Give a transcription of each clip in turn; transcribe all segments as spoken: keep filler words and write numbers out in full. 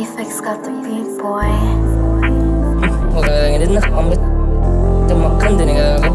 Prefix got the beat, boy. Huwag ka lang din na kamit. Tumakkan din ako.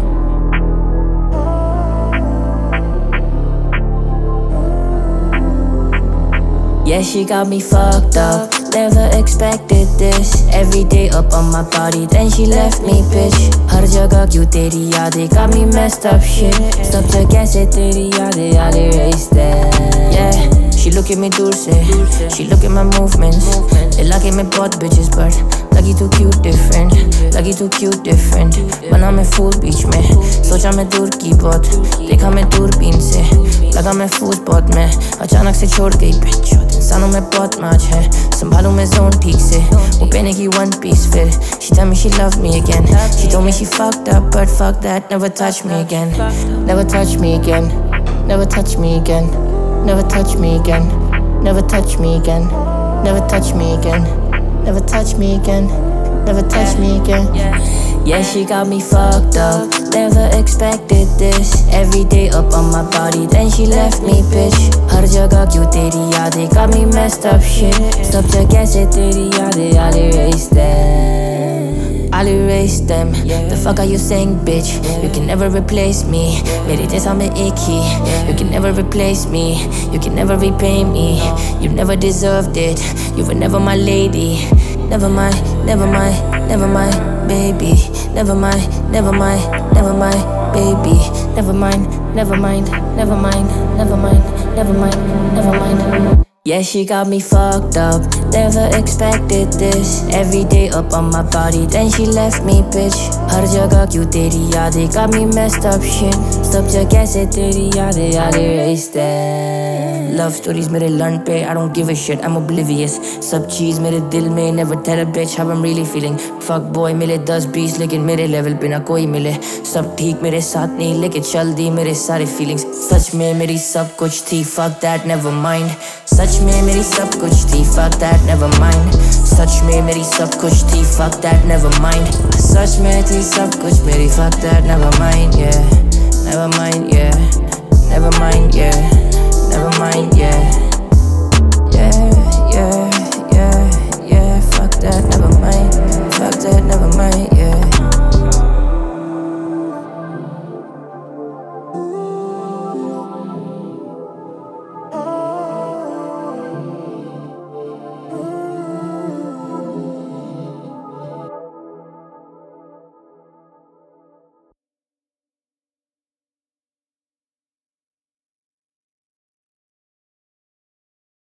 Yeah, she got me fucked up. Never expected this. Every day up on my body, then she left me, bitch. हर जगह क्यों तेरी यादें got me messed up shit. सब जगह से तेरी यादें I'll erase them. Yeah, she look at me दूर से. She look at my movements. दिला के मैं बहुत bitches but लगी तू cute different. लगी तू cute different. बना मैं फूल बीच में. सोचा मैं दूर की बहुत. देखा मैं दूरबीन से. लगा मैं फूल बहुत में. अचानक से छोड़ गई bitch. इंसानों में बहुत माच है. संभालूं मैं zone ठीक से. वो पहने की one piece फिर. She tell me she love me again. She told me she fucked up but fuck that. Never touch me again. Never touch me again. Never touch me again. Never touch me again. Never touch me again. Never touch me again. Never touch me again. Never touch me again. Yeah, she got me fucked up. Never expected this. Every day up on my body, then she left me, bitch. हर जगह क्यों तेरी यादें got me messed up shit. सब जगह से तेरी यादें I'll erase them. I'll erase them. The fuck are you saying, bitch? You can never replace me. मेरे जैसा मैं एक ही. You can never replace me. You can never repay me. You never deserved it. You were never my lady. Never mind, never mind, never mind, baby. Never mind, never mind, never mind, baby. Never mind, never mind, never mind, never mind, never mind, never mind. Yeah, she got me fucked up. Never expected this. Every day up on my body, then she left me, bitch. हर जगह क्यों तेरी यादें got me messed up shit. सब जगह से तेरी यादें I'll erase them. Love stories मेरे लन पे I don't give a shit, I'm oblivious. सब चीज़ मेरे दिल में never tell a bitch how I'm really feeling. Fuck boy मिले दस बीस लेकिन मेरे level पे ना कोई मिले. सब ठीक मेरे साथ नहीं लेके चल दी मेरे सारे feelings. सच में मेरी सब कुछ थी fuck that never mind. सच में मेरी सब कुछ थी fuck that never mind. सच में मेरी सब कुछ थी fuck that never mind. सच में थी सब कुछ मेरी fuck that never mind, yeah. Never mind, yeah. Never mind, yeah. Never mind, yeah. Yeah, yeah, yeah, yeah. Fuck that.